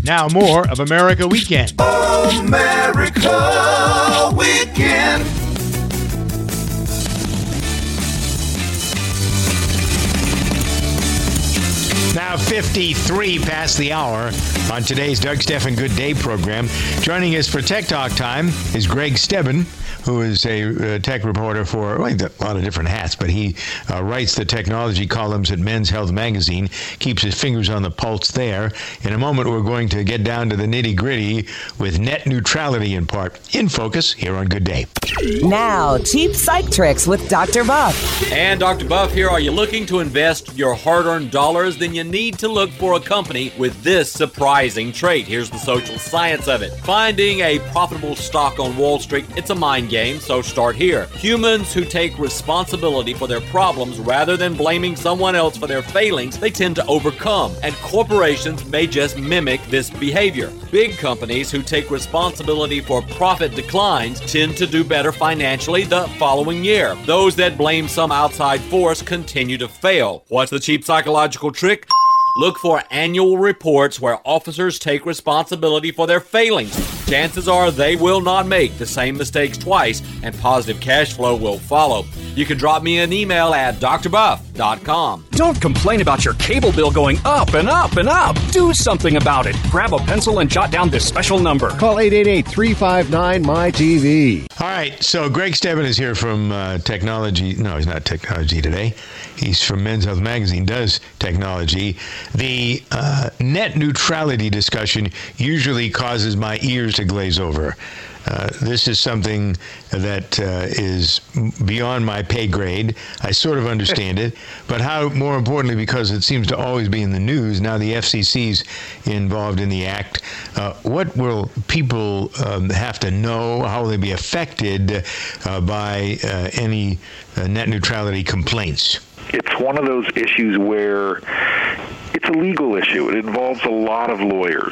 Now more of America Weekend. America Weekend. Now 53 past the hour on today's Doug Stephan Good Day program. Joining us for Tech Talk Time is Greg Stebben, who is a tech reporter for a lot of different hats, but he writes the technology columns at Men's Health Magazine, keeps his fingers on the pulse there. In a moment, we're going to get down to the nitty-gritty with net neutrality in focus here on Good Day. Now, cheap psych tricks with Dr. Buff. And Dr. Buff here. Are you looking to invest your hard-earned dollars? Then you need to look for a company with this surprising trait. Here's the social science of it. Finding a profitable stock on Wall Street, it's a mind game, so start here. Humans who take responsibility for their problems rather than blaming someone else for their failings, they tend to overcome. And corporations may just mimic this behavior. Big companies who take responsibility for profit declines tend to do better financially the following year. Those that blame some outside force continue to fail. What's the cheap psychological trick? Look for annual reports where officers take responsibility for their failings. Chances are they will not make the same mistakes twice, and positive cash flow will follow. You can drop me an email at drbuff.com. Don't complain about your cable bill going up and up and up. Do something about it. Grab a pencil and jot down this special number. Call 888-359-MY-TV. All right, so Greg Stebben is here from Technology. No, he's not Technology Today. He's from Men's Health Magazine, does technology. The net neutrality discussion usually causes my ears to glaze over. This is something that is beyond my pay grade. I sort of understand it, but how, more importantly, because it seems to always be in the news, now the FCC's involved in the act, what will people have to know? How will they be affected by any net neutrality complaints? It's one of those issues where it's a legal issue. It involves a lot of lawyers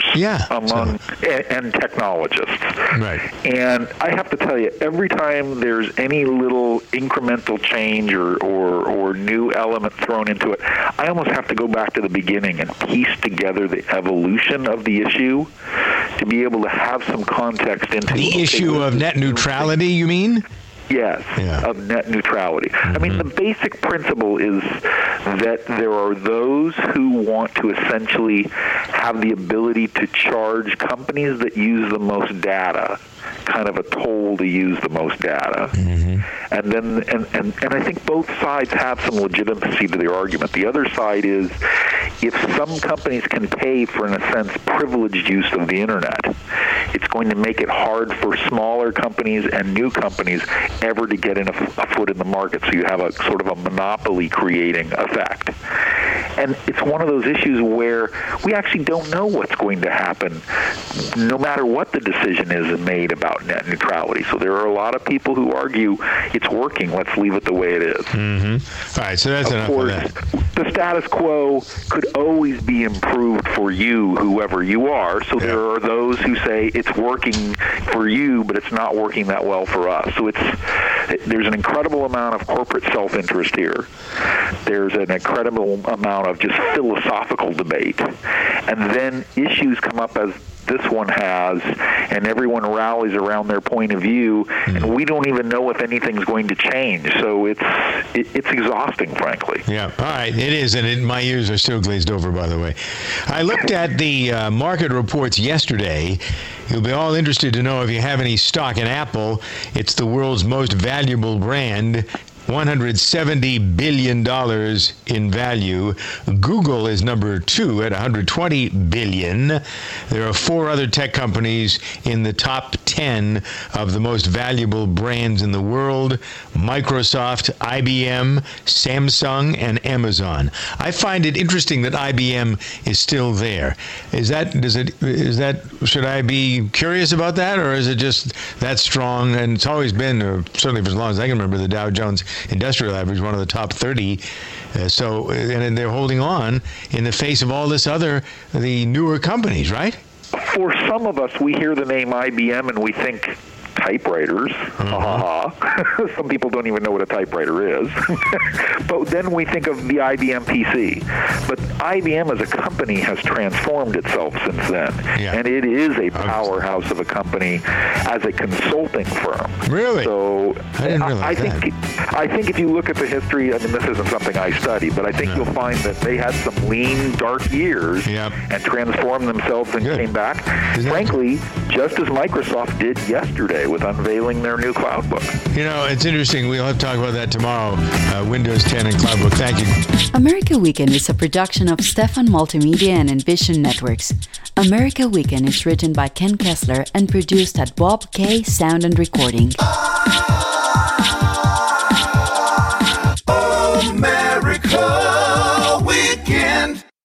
and technologists. Right. And I have to tell you, every time there's any little incremental change or new element thrown into it, I almost have to go back to the beginning and piece together the evolution of the issue to be able to have some context into the issue of net neutrality, you mean? Yes, of net neutrality. Mm-hmm. I mean, the basic principle is that there are those who want to essentially have the ability to charge companies that use the most data kind of a toll to use the most data. Mm-hmm. And then and I think both sides have some legitimacy to their argument. The other side is if some companies can pay for, in a sense, privileged use of the internet, it's going to make it hard for smaller companies and new companies ever to get in a foot in the market. So you have a sort of a monopoly creating effect. And it's one of those issues where we actually don't know what's going to happen, no matter what the decision is made about net neutrality. So there are a lot of people who argue it's working. Let's leave it the way it is. Mm-hmm. All right, so that's enough of that. The status quo could always be improved for you, whoever you are. So there are those who say it's working for you, but it's not working that well for us. So there's an incredible amount of corporate self-interest here. There's an incredible amount of just philosophical debate. And then issues come up as this one has, and everyone rallies around their point of view, and we don't even know if anything's going to change. So it's exhausting, frankly. Yeah, all right, it is, and my ears are still glazed over, by the way. I looked at the market reports yesterday. You'll be all interested to know if you have any stock in Apple. It's the world's most valuable brand. $170 billion in value. Google is number 2 at $120 billion. There are 4 other tech companies in the top 10 of the most valuable brands in the world: Microsoft, IBM, Samsung, and Amazon. I find it interesting that IBM is still there. Should I be curious about that, or is it just that strong? And it's always been, certainly for as long as I can remember, the Dow Jones Industrial Average, one of the top 30. And they're holding on in the face of all this the newer companies, right? For some of us, we hear the name IBM and we think typewriters. Some people don't even know what a typewriter is. But then we think of the IBM PC. But IBM as a company has transformed itself since then. Yeah. And it is a powerhouse of a company as a consulting firm. Really? So I didn't realize I think if you look at the history, I mean, this isn't something I study, but I think you'll find that they had some lean, dark years and transformed themselves and came back. Frankly, just as Microsoft did yesterday with unveiling their new CloudBook. You know, it's interesting. We'll have to talk about that tomorrow. Windows 10 and CloudBook. Thank you. America Weekend is a production of Stefan Multimedia and Envision Networks. America Weekend is written by Ken Kessler and produced at Bob K Sound and Recording.